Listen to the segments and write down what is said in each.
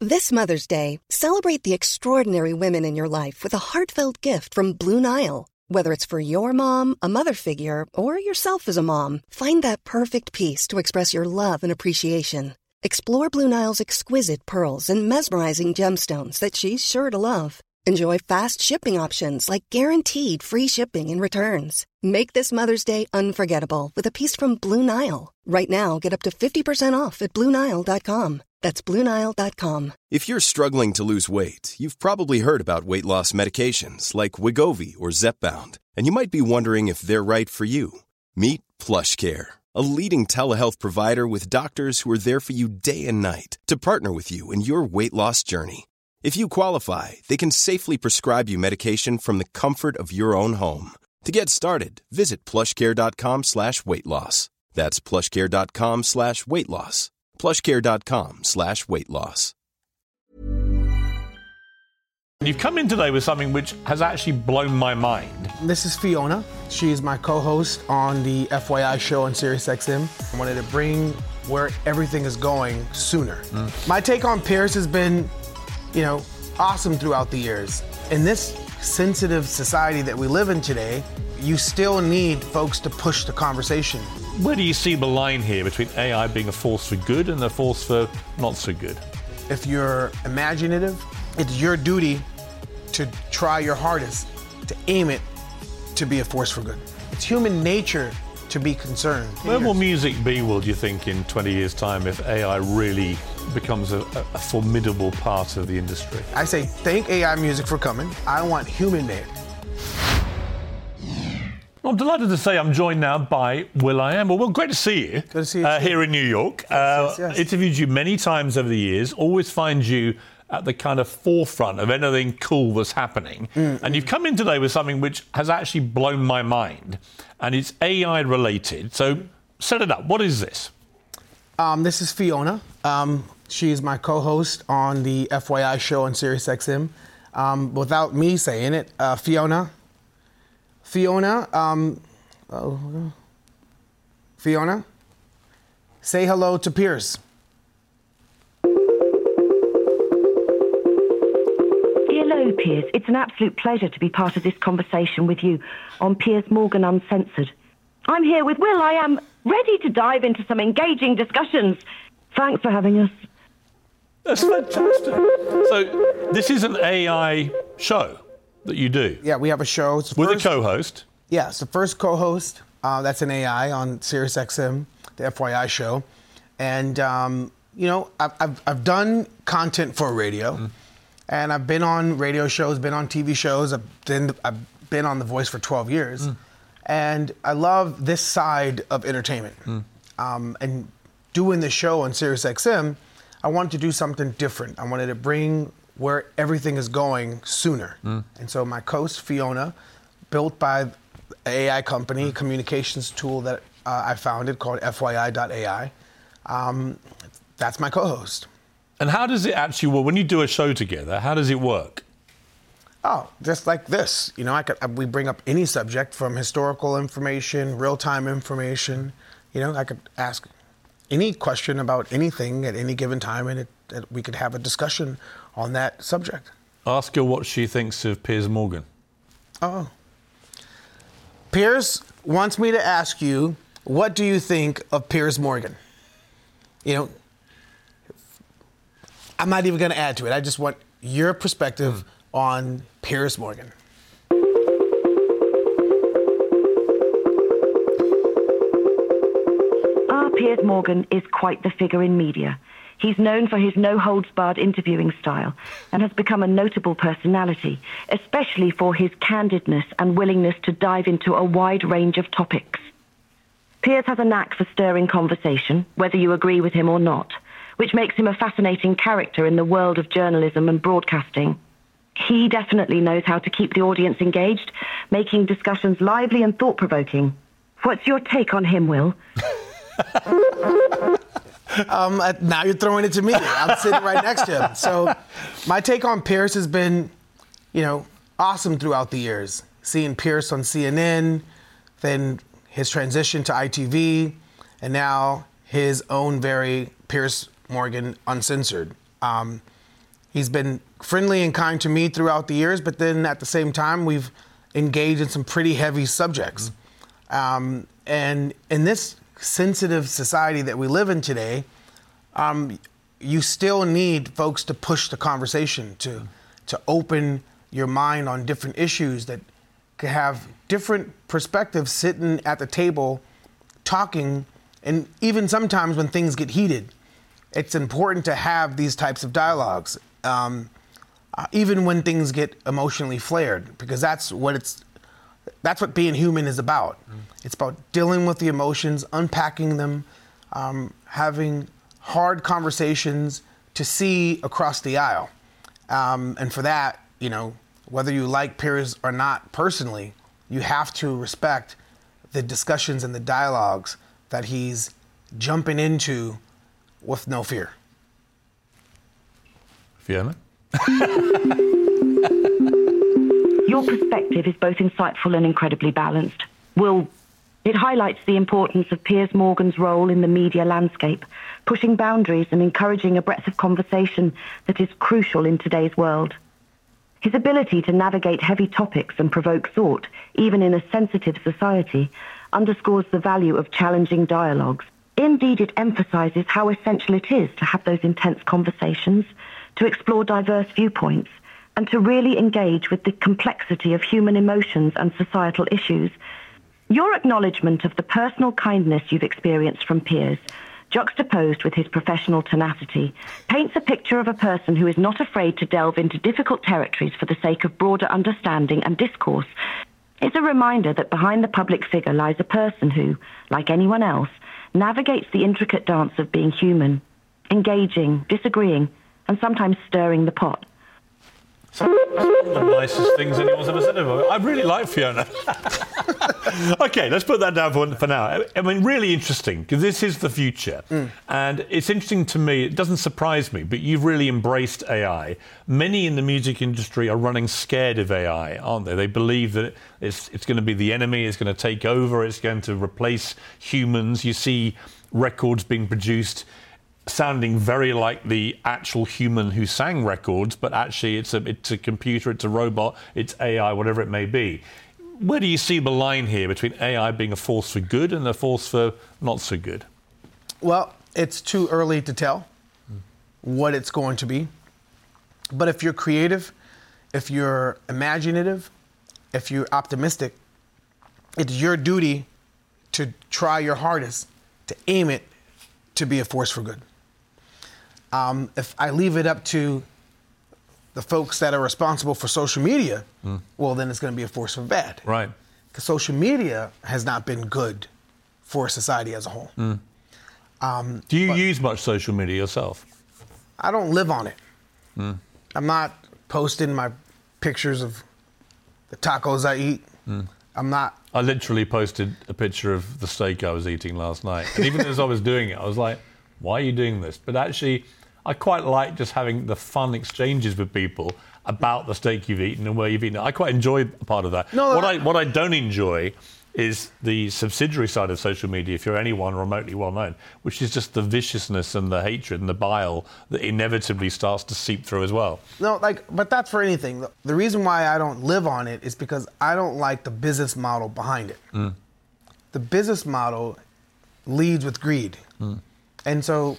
This Mother's Day, celebrate the extraordinary women in your life with a heartfelt gift from Blue Nile. Whether it's for your mom, a mother figure, or yourself as a mom, find that perfect piece to express your love and appreciation. Explore Blue Nile's exquisite pearls and mesmerizing gemstones that she's sure to love. Enjoy fast shipping options like guaranteed free shipping and returns. Make this Mother's Day unforgettable with a piece from Blue Nile. Right now, get up to 50% off at BlueNile.com. That's BlueNile.com. If you're struggling to lose weight, you've probably heard about weight loss medications like Wegovy or Zepbound, and you might be wondering if they're right for you. Meet PlushCare, a leading telehealth provider with doctors who are there for you day and night to partner with you in your weight loss journey. If you qualify, they can safely prescribe you medication from the comfort of your own home. To get started, visit plushcare.com/weightloss. That's plushcare.com/weightloss. plushcare.com/weightloss. You've come in today with something which has actually blown my mind. This is Fiona. She's my co-host on the FYI show on SiriusXM. I wanted to bring where everything is going sooner. My take on Piers has been, awesome throughout the years. In this sensitive society that we live in today, you still need folks to push the conversation. Where do you see the line here between AI being a force for good and a force for not so good? If you're imaginative, it's your duty to try your hardest to aim it to be a force for good. It's human nature to be concerned. Where will music be, Will, do you think, in 20 years' time if AI really becomes a formidable part of the industry? I say thank AI music for coming. I want human-made. Well, I'm delighted to say I'm joined now by will.i.am. Well, great to see you. Good to see you here in New York. Yes. Interviewed you many times over the years. Always find you at the kind of forefront of anything cool that's happening. And you've come in today with something which has actually blown my mind. And it's AI related. So set it up. What is this? This is Fiona. She's my co-host on the FYI show on SiriusXM. Without me saying it, Fiona, say hello to Piers. Hello, Piers. It's an absolute pleasure to be part of this conversation with you on Piers Morgan Uncensored. I'm here with will.i.am, ready to dive into some engaging discussions. Thanks for having us. That's fantastic. So this is an AI show that you do? Yeah, we have a show. With a co-host? Yeah, it's the first co-host. That's an AI on SiriusXM, the FYI show. And, I've done content for radio. And I've been on radio shows, been on TV shows. I've been on The Voice for 12 years. And I love this side of entertainment. And doing the show on SiriusXM, I wanted to do something different. I wanted to bring where everything is going sooner. And so my co-host, Fiona, built by an AI company, communications tool that I founded called FYI.ai. That's my co-host. And how does it actually work? When you do a show together, how does it work? Oh, just like this. We bring up any subject from historical information, real-time information. I could ask any question about anything at any given time, and we could have a discussion on that subject. Ask her what she thinks of Piers Morgan. Oh. Piers wants me to ask you, what do you think of Piers Morgan? I'm not even going to add to it. I just want your perspective on Piers Morgan. Piers Morgan is quite the figure in media. He's known for his no-holds-barred interviewing style and has become a notable personality, especially for his candidness and willingness to dive into a wide range of topics. Piers has a knack for stirring conversation, whether you agree with him or not, which makes him a fascinating character in the world of journalism and broadcasting. He definitely knows how to keep the audience engaged, making discussions lively and thought-provoking. What's your take on him, Will? Now you're throwing it to me. I'm sitting right next to him. So my take on Piers has been, awesome throughout the years. Seeing Piers on CNN, then his transition to ITV, and now his own very Piers Morgan Uncensored. He's been friendly and kind to me throughout the years, but then at the same time, we've engaged in some pretty heavy subjects. And in this sensitive society that we live in today, you still need folks to push the conversation, to open your mind on different issues that could have different perspectives sitting at the table, talking, and even sometimes when things get heated, it's important to have these types of dialogues, even when things get emotionally flared, because that's what being human is about. It's about dealing with the emotions, unpacking them, having hard conversations to see across the aisle. And for that, whether you like Piers or not personally, you have to respect the discussions and the dialogues that he's jumping into with no fear. Fiona? Your perspective is both insightful and incredibly balanced. Will, it highlights the importance of Piers Morgan's role in the media landscape, pushing boundaries and encouraging a breadth of conversation that is crucial in today's world. His ability to navigate heavy topics and provoke thought, even in a sensitive society, underscores the value of challenging dialogues. Indeed, it emphasizes how essential it is to have those intense conversations, to explore diverse viewpoints, and to really engage with the complexity of human emotions and societal issues. Your acknowledgement of the personal kindness you've experienced from Piers, juxtaposed with his professional tenacity, paints a picture of a person who is not afraid to delve into difficult territories for the sake of broader understanding and discourse. It's a reminder that behind the public figure lies a person who, like anyone else, navigates the intricate dance of being human, engaging, disagreeing, and sometimes stirring the pot. One of the nicest things anyone's ever said about me. I really like Fiona. OK, let's put that down for now. I mean, really interesting, because this is the future. And it's interesting to me, it doesn't surprise me, but you've really embraced AI. Many in the music industry are running scared of AI, aren't they? They believe that it's going to be the enemy, it's going to take over, it's going to replace humans. You see records being produced sounding very like the actual human who sang records, but actually it's a computer, it's a robot, it's AI, whatever it may be. Where do you see the line here between AI being a force for good and a force for not so good? Well, it's too early to tell what it's going to be. But if you're creative, if you're imaginative, if you're optimistic, it's your duty to try your hardest to aim it to be a force for good. If I leave it up to the folks that are responsible for social media, well, then it's going to be a force for bad. Right. Because social media has not been good for society as a whole. Do you use much social media yourself? I don't live on it. I'm not posting my pictures of the tacos I eat. I'm not. I literally posted a picture of the steak I was eating last night. And even as I was doing it, I was like, why are you doing this? But actually, I quite like just having the fun exchanges with people about the steak you've eaten and where you've eaten it. I quite enjoy a part of that. No, what I don't enjoy is the subsidiary side of social media, if you're anyone remotely well-known, which is just the viciousness and the hatred and the bile that inevitably starts to seep through as well. No, but that's for anything. The reason why I don't live on it is because I don't like the business model behind it. The business model leads with greed. And so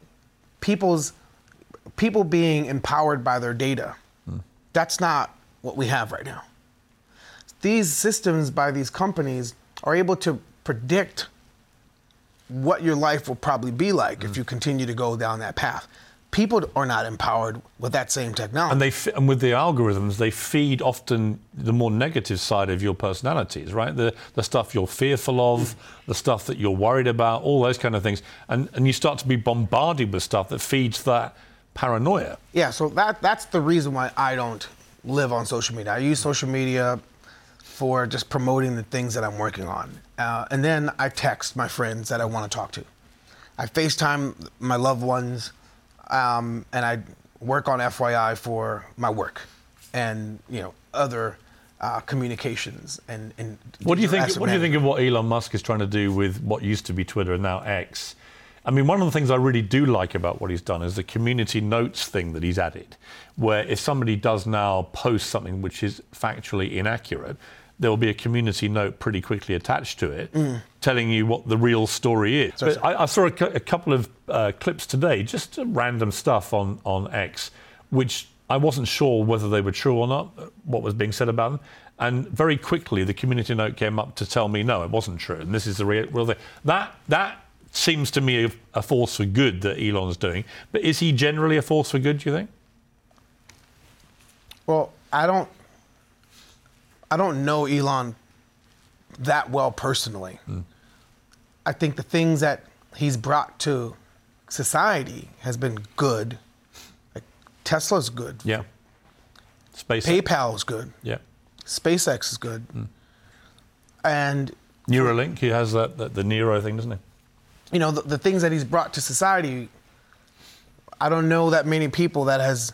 people being empowered by their data, that's not what we have right now. These systems by these companies are able to predict what your life will probably be like if you continue to go down that path. People are not empowered with that same technology. And with the algorithms, they feed often the more negative side of your personalities, right? The stuff you're fearful of, the stuff that you're worried about, all those kind of things. And you start to be bombarded with stuff that feeds that paranoia. Yeah, so that's the reason why I don't live on social media. I use social media for just promoting the things that I'm working on. And then I text my friends that I want to talk to. I FaceTime my loved ones, and I work on FYI for my work and other communications and what do you think? What do you think of what Elon Musk is trying to do with what used to be Twitter and now X? I mean, one of the things I really do like about what he's done is the community notes thing that he's added, where if somebody does now post something which is factually inaccurate, there will be a community note pretty quickly attached to it telling you what the real story is. But I saw a couple of clips today, just random stuff on X, which I wasn't sure whether they were true or not, what was being said about them. And very quickly, the community note came up to tell me, no, it wasn't true, and this is the real thing. That seems to me a force for good that Elon's doing. But is he generally a force for good, do you think? Well, I don't know Elon that well personally. I think the things that he's brought to society has been good. Like Tesla's good. Yeah. SpaceX. PayPal's good. Yeah. SpaceX is good. And Neuralink, he has the Nero thing, doesn't he? You know, the things that he's brought to society, I don't know that many people that has,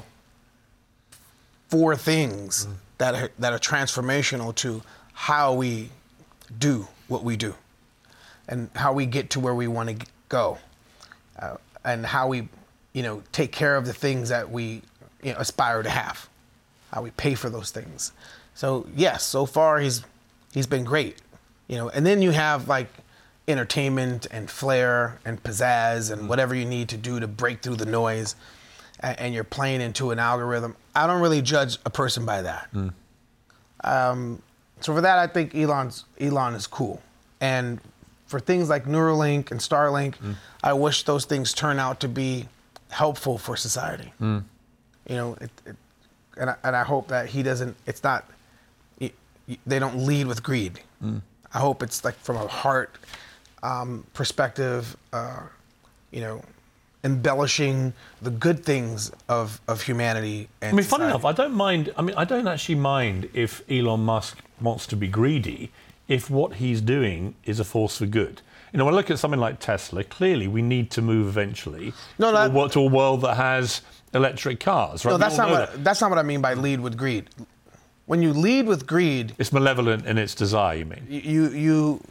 4 things that are transformational to how we do what we do and how we get to where we want to go and how we, take care of the things that we aspire to have, how we pay for those things. So yes, so far he's been great, and then you have like entertainment and flair and pizzazz and whatever you need to do to break through the noise, and you're playing into an algorithm. I don't really judge a person by that. So for that, I think Elon is cool. And for things like Neuralink and Starlink, I wish those things turn out to be helpful for society. And I hope that he doesn't. It's not. They don't lead with greed. I hope it's like from a heart perspective, embellishing the good things of humanity and society. Funny enough, I don't actually mind if Elon Musk wants to be greedy if what he's doing is a force for good. When I look at something like Tesla, clearly we need to move eventually to a world that has electric cars. Right? No, that's not what I mean by lead with greed. When you lead with greed, it's malevolent in its desire, you mean? You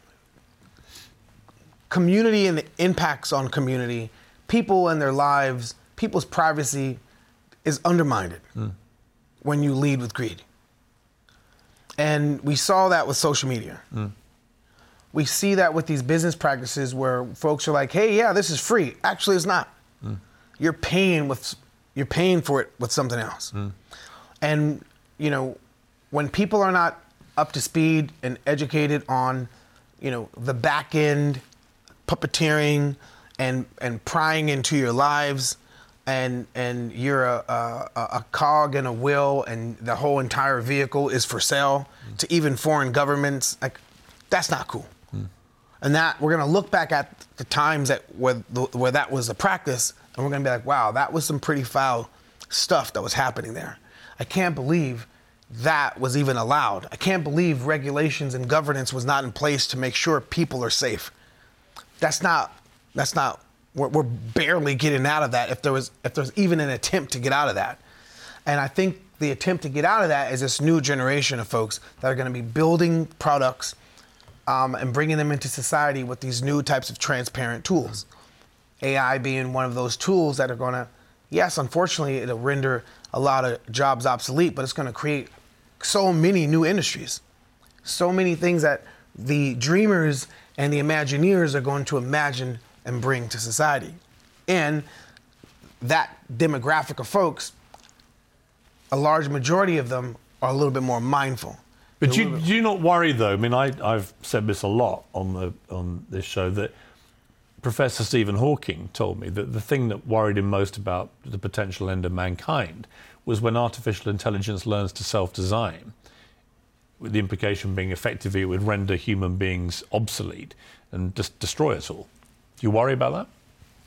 community and the impacts on community, people and their lives, people's privacy is undermined when you lead with greed. And we saw that with social media. We see that with these business practices where folks are like, hey, yeah, this is free. Actually, it's not. You're paying for it with something else. And, when people are not up to speed and educated on, the back end puppeteering and prying into your lives, and you're a cog in a wheel, and the whole entire vehicle is for sale to even foreign governments, like that's not cool. And that we're gonna look back at the times where that was a practice, and we're gonna be like, wow, that was some pretty foul stuff that was happening there. I can't believe that was even allowed. I can't believe regulations and governance was not in place to make sure people are safe. That's not. We're barely getting out of that. If there's even an attempt to get out of that, and I think the attempt to get out of that is this new generation of folks that are going to be building products and bringing them into society with these new types of transparent tools. AI being one of those tools that are going to, yes, unfortunately, it'll render a lot of jobs obsolete, but it's going to create so many new industries, so many things that the dreamers and the Imagineers are going to imagine and bring to society. And that demographic of folks, a large majority of them are a little bit more mindful. But do you not worry, though? I mean, I've said this a lot on this show, that Professor Stephen Hawking told me that the thing that worried him most about the potential end of mankind was when artificial intelligence learns to self-design, with the implication being effectively it would render human beings obsolete and just destroy us all. Do you worry about that?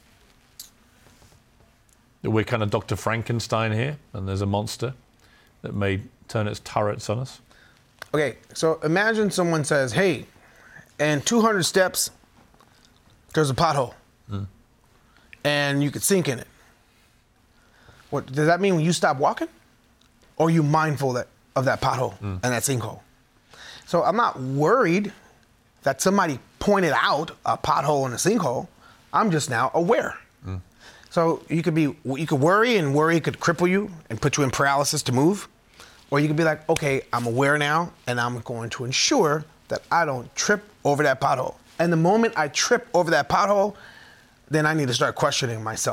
That we're kind of Dr. Frankenstein here, and there's a monster that may turn its turrets on us? Okay, so imagine someone says, hey, in 200 steps, there's a pothole, and you could sink in it. What does that mean? When you stop walking, or are you mindful of that pothole and that sinkhole? So I'm not worried that somebody pointed out a pothole and a sinkhole. I'm just now aware. So you could worry, and worry could cripple you and put you in paralysis to move. Or you could be like, okay, I'm aware now, and I'm going to ensure that I don't trip over that pothole. And the moment I trip over that pothole, then I need to start questioning myself.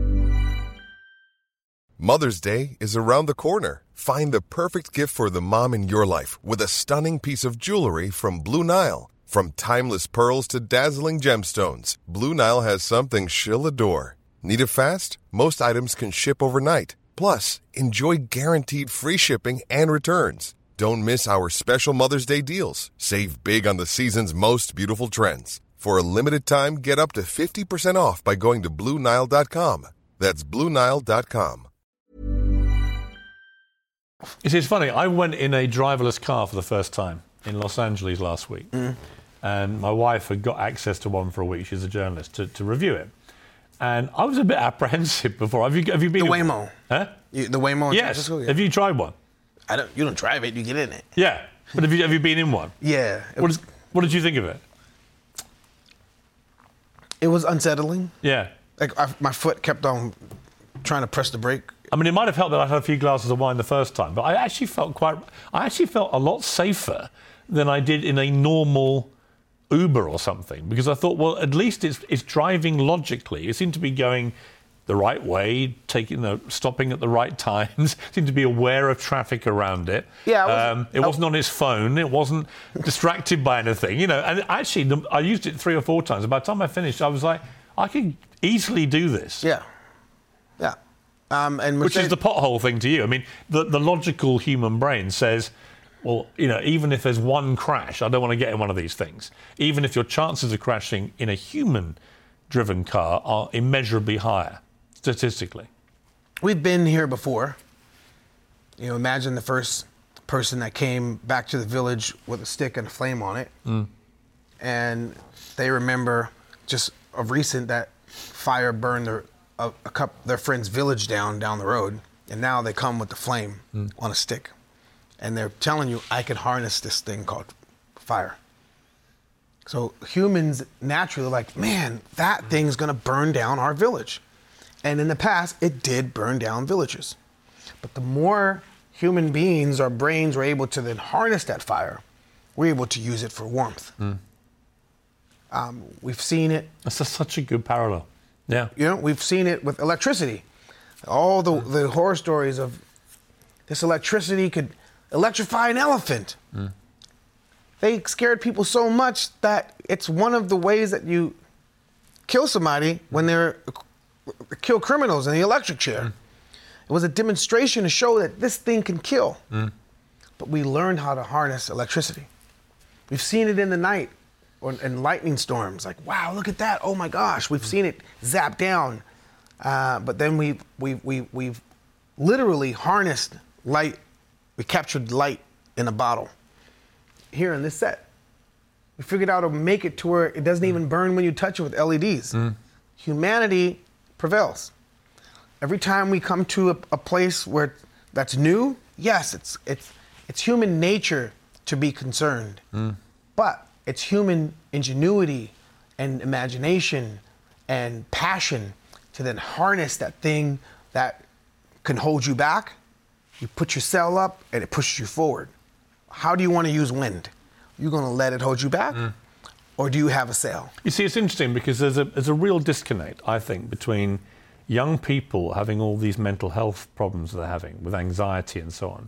Mother's Day is around the corner. Find the perfect gift for the mom in your life with a stunning piece of jewelry from Blue Nile. From timeless pearls to dazzling gemstones, Blue Nile has something she'll adore. Need it fast? Most items can ship overnight. Plus, enjoy guaranteed free shipping and returns. Don't miss our special Mother's Day deals. Save big on the season's most beautiful trends. For a limited time, get up to 50% off by going to BlueNile.com. That's BlueNile.com. It's funny, I went in a driverless car for the first time in Los Angeles last week. And my wife had got access to one for a week. She's a journalist, to review it. And I was a bit apprehensive before. Have you been the Waymo? Huh? The Waymo? Yes. Yeah. Have you tried one? You don't drive it. You get in it. Yeah. But have you been in one? Yeah. What did you think of it? It was unsettling. Yeah. Like my foot kept on trying to press the brake. I mean, it might have helped that I had a few glasses of wine the first time, but I actually felt a lot safer than I did in a normal Uber or something, because I thought, well, at least it's driving logically. It seemed to be going the right way, stopping at the right times. Seemed to be aware of traffic around it. Yeah, it wasn't on its phone. It wasn't distracted by anything. And actually, I used it 3 or 4 times. And by the time I finished, I was like, I could easily do this. Yeah. Which is the pothole thing to you. I mean, the logical human brain says, well, even if there's one crash, I don't want to get in one of these things. Even if your chances of crashing in a human-driven car are immeasurably higher, statistically. We've been here before. Imagine the first person that came back to the village with a stick and a flame on it. And they remember just of recent that fire burned their friend's village down the road, and now they come with the flame on a stick, and they're telling you, I can harness this thing called fire. So humans naturally are like, man, that thing's gonna burn down our village. And in the past, it did burn down villages. But the more human beings, our brains were able to then harness that fire, we're able to use it for warmth. We've seen it. That's such a good parallel. Yeah. We've seen it with electricity. All the horror stories of this electricity could electrify an elephant. They scared people so much that it's one of the ways that you kill somebody when they're kill criminals in the electric chair. It was a demonstration to show that this thing can kill. But we learned how to harness electricity. We've seen it in the night. Or in lightning storms, like, wow, look at that! Oh my gosh, we've seen it zap down, but then we've literally harnessed light. We captured light in a bottle. Here in this set, we figured out how to make it to where it doesn't even burn when you touch it with LEDs. Humanity prevails. Every time we come to a place where that's new, yes, it's human nature to be concerned, but it's human ingenuity and imagination and passion to then harness that thing that can hold you back. You put your sail up and it pushes you forward. How do you want to use wind? You going to let it hold you back? Or do you have a sail? You see, it's interesting because there's a real disconnect, I think, between young people having all these mental health problems they're having with anxiety and so on,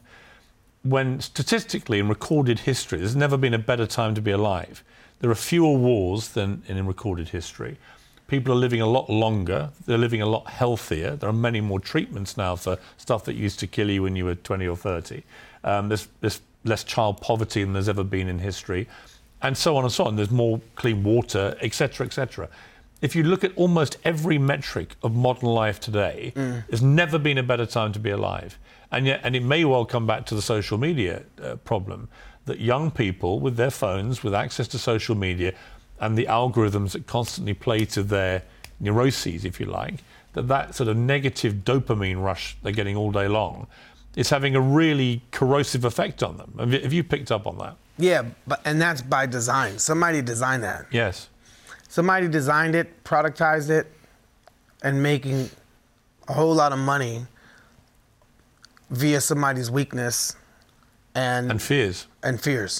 when statistically in recorded history, there's never been a better time to be alive. There are fewer wars than in recorded history. People are living a lot longer. They're living a lot healthier. There are many more treatments now for stuff that used to kill you when you were 20 or 30. There's less child poverty than there's ever been in history, and so on and so on. There's more clean water, etc., etc. If you look at almost every metric of modern life today, there's never been a better time to be alive. And it may well come back to the social media problem, that young people with their phones, with access to social media, and the algorithms that constantly play to their neuroses, if you like, that sort of negative dopamine rush they're getting all day long is having a really corrosive effect on them. Have you picked up on that? Yeah, and that's by design. Somebody designed that. Yes. somebody designed it, productized it, and making a whole lot of money via somebody's weakness and fears. And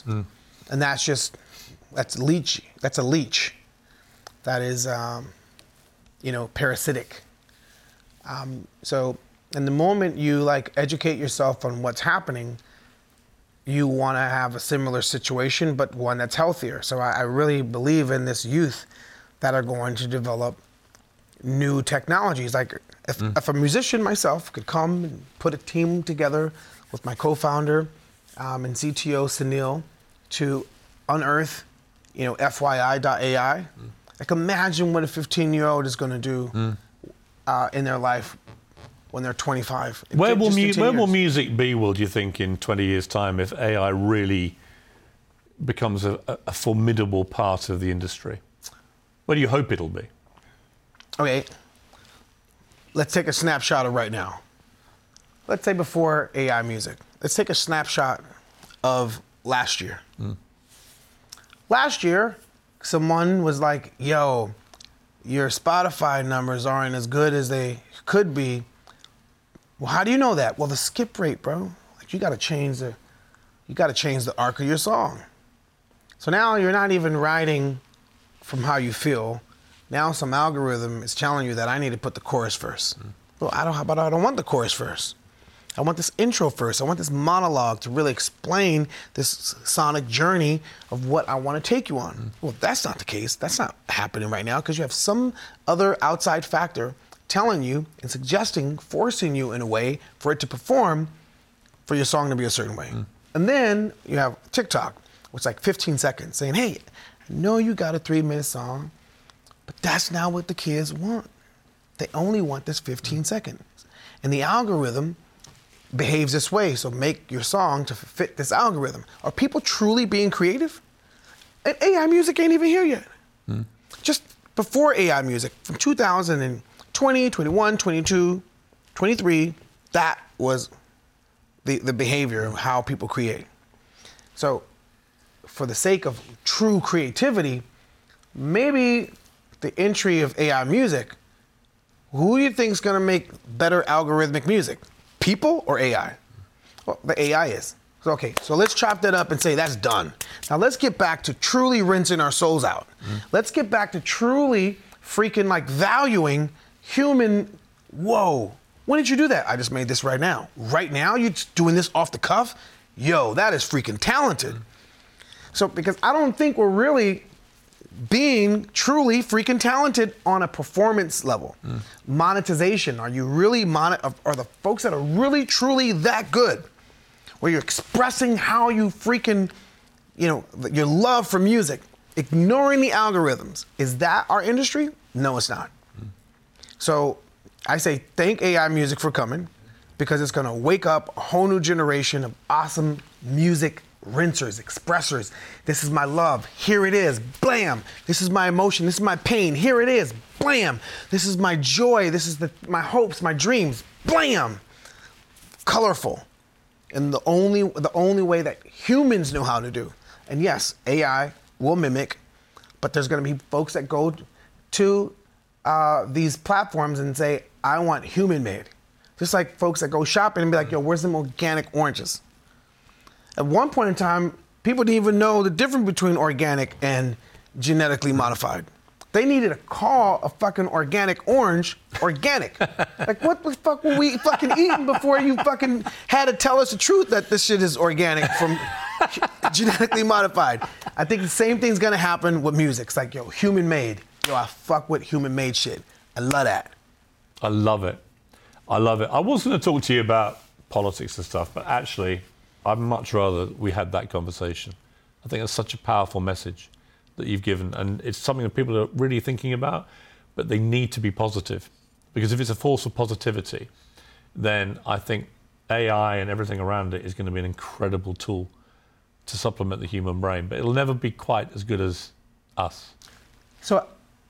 that's leechy. That's a leech. That is, parasitic. So in the moment you educate yourself on what's happening, you want to have a similar situation, but one that's healthier. So I really believe in this youth that are going to develop new technologies. If a musician myself could come and put a team together with my co-founder and CTO Sunil to unearth, FYI.ai. Imagine what a 15-year-old is going to do in their life when they're 25. Where will music be, do you think, in 20 years' time if AI really becomes a formidable part of the industry? Where do you hope it'll be? Okay, let's take a snapshot of right now. Let's say before AI music. Let's take a snapshot of last year. Last year, someone was like, yo, your Spotify numbers aren't as good as they could be. Well, how do you know that? Well, the skip rate, bro. You gotta change the arc of your song. So now you're not even writing from how you feel. Now some algorithm is telling you that I need to put the chorus first. Well, I don't want the chorus first. I want this intro first. I want this monologue to really explain this sonic journey of what I want to take you on. Well, that's not the case. That's not happening right now because you have some other outside factor telling you and suggesting, forcing you in a way for it to perform for your song to be a certain way. And then you have TikTok, which is 15 seconds saying, hey, I know you got a 3-minute song, but that's not what the kids want. They only want this 15 seconds. And the algorithm behaves this way, so make your song to fit this algorithm. Are people truly being creative? And AI music ain't even here yet. Just before AI music, from 2020, 21, 22, 23, that was the behavior of how people create. So for the sake of true creativity, maybe the entry of AI music, who do you think is gonna make better algorithmic music? People or AI? Well, the AI is. So let's chop that up and say that's done. Now let's get back to truly rinsing our souls out. Let's get back to truly freaking valuing human, whoa. When did you do that? I just made this right now. Right now, you're just doing this off the cuff? Yo, that is freaking talented. So, because I don't think we're really being truly freaking talented on a performance level. Monetization, are you really are the folks that are really truly that good? Where you're expressing how you freaking, your love for music, ignoring the algorithms. Is that our industry? No, it's not. So I say thank AI music for coming because it's gonna wake up a whole new generation of awesome music rinsers, expressors. This is my love, here it is, blam. This is my emotion, this is my pain, here it is, blam. This is my joy, this is my hopes, my dreams, blam. Colorful. And the only way that humans know how to do. And yes, AI will mimic, but there's gonna be folks that go to these platforms and say, I want human made. Just like folks that go shopping and be like, yo, where's them organic oranges? At one point in time, people didn't even know the difference between organic and genetically modified. They needed to call a fucking organic orange organic. What the fuck were we fucking eating before you fucking had to tell us the truth that this shit is organic from genetically modified? I think the same thing's gonna happen with music. It's like, yo, human made. Yo, I fuck with human made shit. I love that. I love it. I love it. I was going to talk to you about politics and stuff, but actually, I'd much rather we had that conversation. I think it's such a powerful message that you've given, and it's something that people are really thinking about, but they need to be positive. Because if it's a force for positivity, then I think AI and everything around it is going to be an incredible tool to supplement the human brain, but it'll never be quite as good as us. So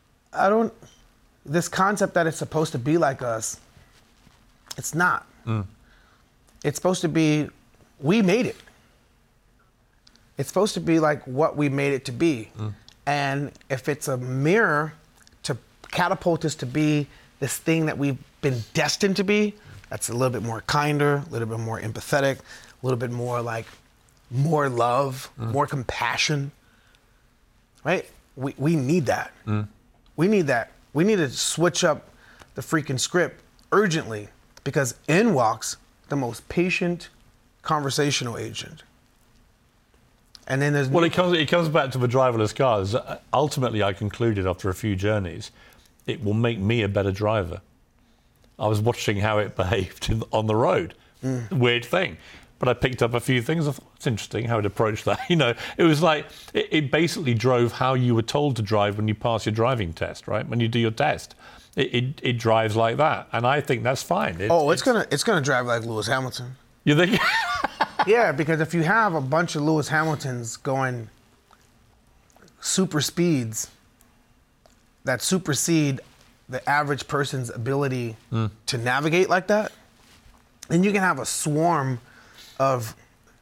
this concept that it's supposed to be like us, it's not. It's supposed to be, we made it. It's supposed to be like what we made it to be. And if it's a mirror to catapult us to be this thing that we've been destined to be, that's a little bit more kinder, a little bit more empathetic, a little bit more like more love, more compassion, right? We need that. We need that. We need to switch up the freaking script urgently, because in walks the most patient conversational agent. And then there's... Well, it comes back to the driverless cars. Ultimately, I concluded after a few journeys, it will make me a better driver. I was watching how it behaved on the road. Weird thing. But I picked up a few things. I thought, it's interesting how it approached that. You know, it was like, it basically drove how you were told to drive when you pass your driving test, right? When you do your test. It drives like that. And I think that's fine. It's gonna drive like Lewis Hamilton. You think? Yeah, because if you have a bunch of Lewis Hamiltons going super speeds that supersede the average person's ability to navigate like that, then you can have a swarm of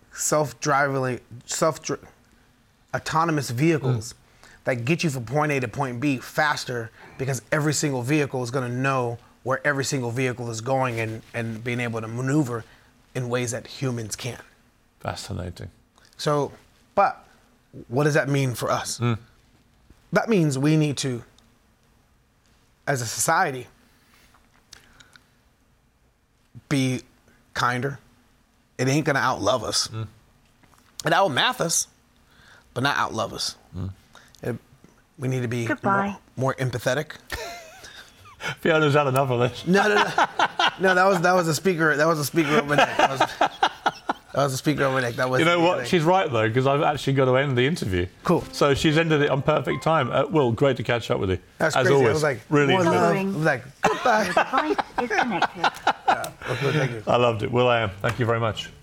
autonomous vehicles that get you from point A to point B faster, because every single vehicle is going to know where every single vehicle is going and being able to maneuver in ways that humans can't. Fascinating. So, but what does that mean for us? That means we need to, as a society, be kinder. It ain't gonna outlove us. It outmath us, but not outlove us. We need to be more empathetic. Fiona's had enough of this. No, that was a speaker. That was a speaker over there. That was a speaker over there. You know what? She's right, though, because I've actually got to end the interview. Cool. So she's ended it on perfect time. Will, great to catch up with you. That's as crazy. always. I was like, really more love. Following. I was like, goodbye. Device is connected. Yeah, thank you. I loved it. Will.i.am, thank you very much.